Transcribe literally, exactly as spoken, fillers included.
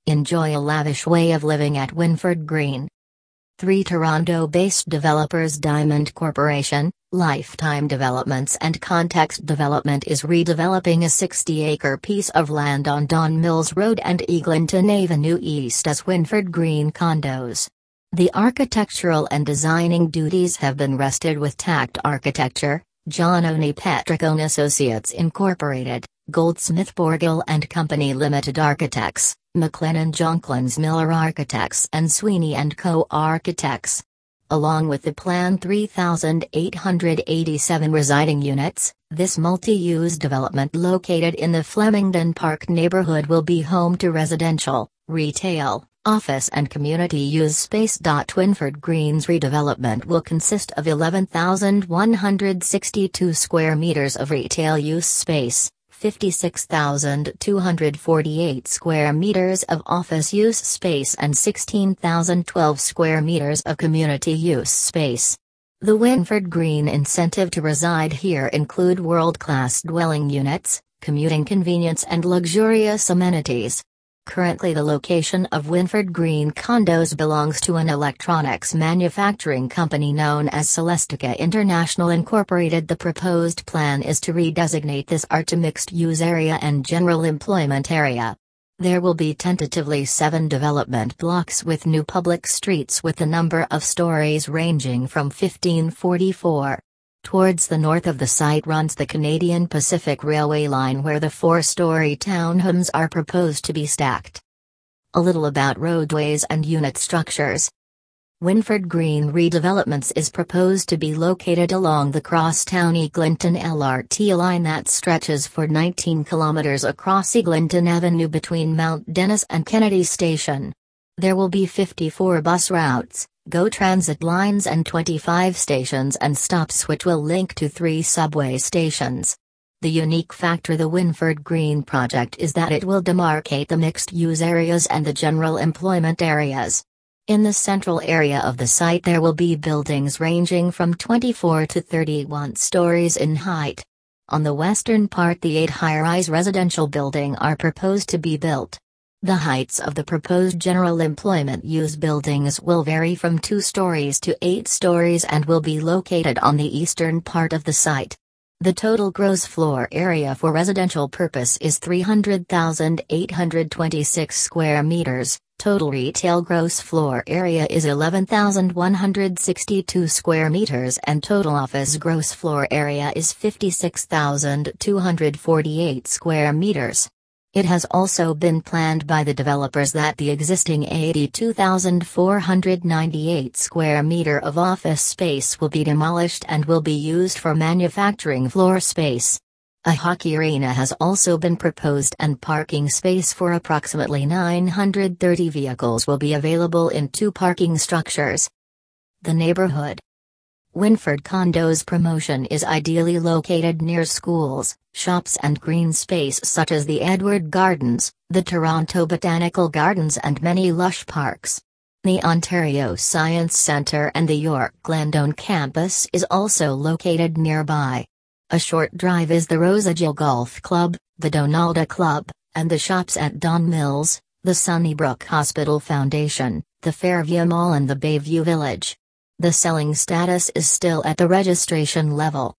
Enjoy a lavish way of living at Winford Green. Three Toronto-based developers Diamond Corporation, Lifetime Developments and Context Development is redeveloping a sixty-acre piece of land on Don Mills Road and Eglinton Avenue East as Winford Green condos. The architectural and designing duties have been rested with Tact Architecture, John O'Neill Petricone Associates Incorporated, Goldsmith Borgill and Company Limited Architects, McLennan Jonklins Miller Architects and Sweeney and Co. Architects. Along with the planned three thousand eight hundred eighty-seven residing units, this multi-use development located in the Flemington Park neighborhood will be home to residential, retail, office and community use space. Winford Green's redevelopment will consist of eleven thousand one hundred sixty-two square meters of retail use space, fifty-six thousand two hundred forty-eight square meters of office use space and sixteen thousand twelve square meters of community use space. The Winford Green incentive to reside here include world-class dwelling units, commuting convenience and luxurious amenities. Currently the location of Winford Green condos belongs to an electronics manufacturing company known as Celestica International Incorporated. The proposed plan is to redesignate this art to mixed-use area and general employment area. There will be tentatively seven development blocks with new public streets with the number of stories ranging from fifteen forty-four. Towards the north of the site runs the Canadian Pacific Railway line where the four-story townhomes are proposed to be stacked. A little about roadways and unit structures. Winford Green Redevelopments is proposed to be located along the Crosstown Eglinton L R T line that stretches for nineteen kilometers across Eglinton Avenue between Mount Dennis and Kennedy Station. There will be fifty-four bus routes, GO Transit lines and twenty-five stations and stops which will link to three subway stations. The unique factor the Winford Green project is that it will demarcate the mixed-use areas and the general employment areas. In the central area of the site there will be buildings ranging from twenty-four to thirty-one stories in height. On the western part the eight high-rise residential buildings are proposed to be built. The heights of the proposed general employment use buildings will vary from two stories to eight stories and will be located on the eastern part of the site. The total gross floor area for residential purpose is three hundred thousand eight hundred twenty-six square meters, total retail gross floor area is eleven thousand one hundred sixty-two square meters and total office gross floor area is fifty-six thousand two hundred forty-eight square meters. It has also been planned by the developers that the existing eighty-two thousand four hundred ninety-eight square meter of office space will be demolished and will be used for manufacturing floor space. A hockey arena has also been proposed and parking space for approximately nine hundred thirty vehicles will be available in two parking structures. The neighborhood. Winford Condos promotion is ideally located near schools, shops and green space such as the Edward Gardens, the Toronto Botanical Gardens and many lush parks. The Ontario Science Centre and the York Glendon campus is also located nearby. A short drive is the Rosagill Golf Club, the Donalda Club, and the shops at Don Mills, the Sunnybrook Hospital Foundation, the Fairview Mall and the Bayview Village. The selling status is still at the registration level.